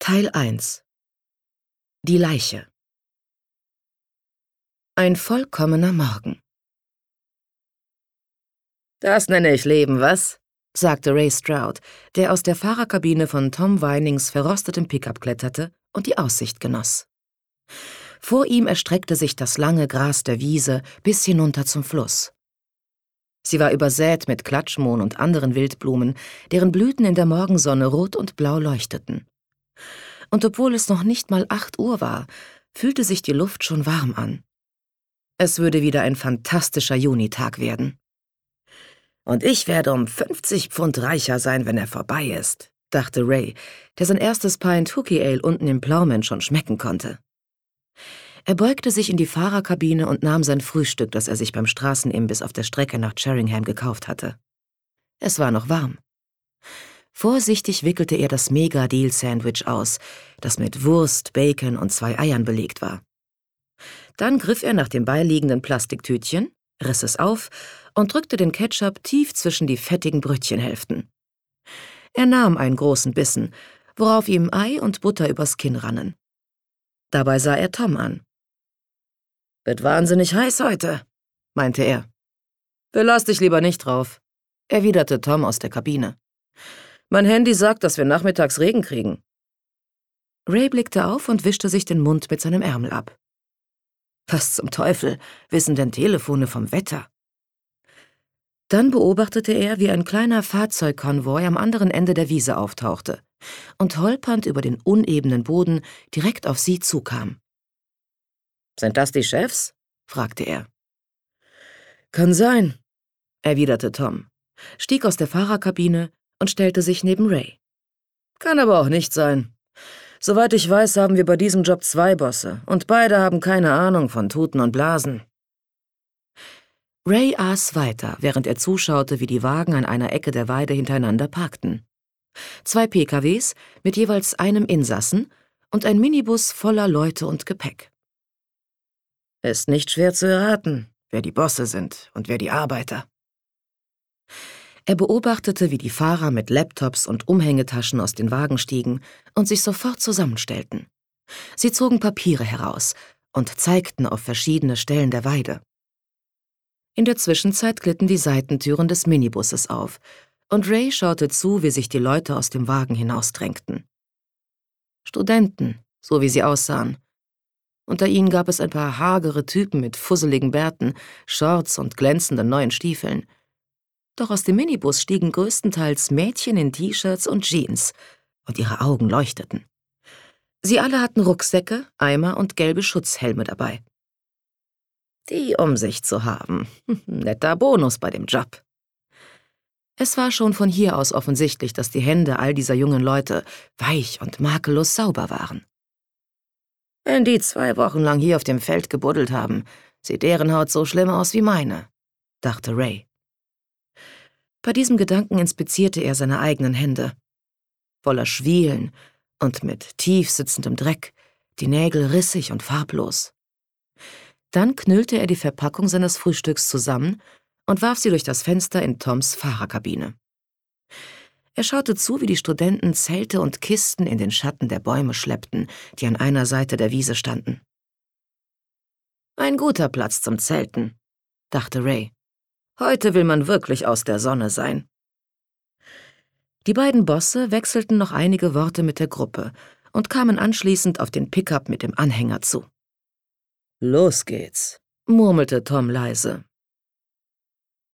Teil 1. Die Leiche. Ein vollkommener Morgen. »Das nenne ich Leben, was?« sagte Ray Stroud, der aus der Fahrerkabine von Tom Weinings verrostetem Pickup kletterte und die Aussicht genoss. Vor ihm erstreckte sich das lange Gras der Wiese bis hinunter zum Fluss. Sie war übersät mit Klatschmohn und anderen Wildblumen, deren Blüten in der Morgensonne rot und blau leuchteten. Und obwohl es noch nicht mal 8 Uhr war, fühlte sich die Luft schon warm an. Es würde wieder ein fantastischer Junitag werden. »Und ich werde um 50 Pfund reicher sein, wenn er vorbei ist«, dachte Ray, der sein erstes Pint Hooky Ale unten im Plowman schon schmecken konnte. Er beugte sich in die Fahrerkabine und nahm sein Frühstück, das er sich beim Straßenimbiss auf der Strecke nach Sheringham gekauft hatte. Es war noch warm. Vorsichtig wickelte er das Mega-Deal-Sandwich aus, das mit Wurst, Bacon und 2 Eiern belegt war. Dann griff er nach dem beiliegenden Plastiktütchen, riss es auf und drückte den Ketchup tief zwischen die fettigen Brötchenhälften. Er nahm einen großen Bissen, worauf ihm Ei und Butter übers Kinn rannen. Dabei sah er Tom an. »Wird wahnsinnig heiß heute«, meinte er. »Verlass dich lieber nicht drauf«, erwiderte Tom aus der Kabine. »Mein Handy sagt, dass wir nachmittags Regen kriegen.« Ray blickte auf und wischte sich den Mund mit seinem Ärmel ab. Was zum Teufel wissen denn Telefone vom Wetter? Dann beobachtete er, wie ein kleiner Fahrzeugkonvoi am anderen Ende der Wiese auftauchte und holpernd über den unebenen Boden direkt auf sie zukam. »Sind das die Chefs?« fragte er. »Kann sein«, erwiderte Tom, stieg aus der Fahrerkabine und stellte sich neben Ray. »Kann aber auch nicht sein. Soweit ich weiß, haben wir bei diesem Job 2 Bosse und beide haben keine Ahnung von Tuten und Blasen.« Ray aß weiter, während er zuschaute, wie die Wagen an einer Ecke der Weide hintereinander parkten. 2 PKWs mit jeweils einem Insassen und ein Minibus voller Leute und Gepäck. Ist nicht schwer zu erraten, wer die Bosse sind und wer die Arbeiter. Er beobachtete, wie die Fahrer mit Laptops und Umhängetaschen aus den Wagen stiegen und sich sofort zusammenstellten. Sie zogen Papiere heraus und zeigten auf verschiedene Stellen der Weide. In der Zwischenzeit glitten die Seitentüren des Minibusses auf, und Ray schaute zu, wie sich die Leute aus dem Wagen hinausdrängten. Studenten, so wie sie aussahen. Unter ihnen gab es ein paar hagere Typen mit fusseligen Bärten, Shorts und glänzenden neuen Stiefeln. Doch aus dem Minibus stiegen größtenteils Mädchen in T-Shirts und Jeans, und ihre Augen leuchteten. Sie alle hatten Rucksäcke, Eimer und gelbe Schutzhelme dabei. Die Umsicht zu haben, netter Bonus bei dem Job. Es war schon von hier aus offensichtlich, dass die Hände all dieser jungen Leute weich und makellos sauber waren. Wenn die 2 Wochen lang hier auf dem Feld gebuddelt haben, sieht deren Haut so schlimm aus wie meine, dachte Ray. Bei diesem Gedanken inspizierte er seine eigenen Hände. Voller Schwielen und mit tief sitzendem Dreck, die Nägel rissig und farblos. Dann knüllte er die Verpackung seines Frühstücks zusammen und warf sie durch das Fenster in Toms Fahrerkabine. Er schaute zu, wie die Studenten Zelte und Kisten in den Schatten der Bäume schleppten, die an einer Seite der Wiese standen. Ein guter Platz zum Zelten, dachte Ray. Heute will man wirklich aus der Sonne sein. Die beiden Bosse wechselten noch einige Worte mit der Gruppe und kamen anschließend auf den Pickup mit dem Anhänger zu. »Los geht's«, murmelte Tom leise,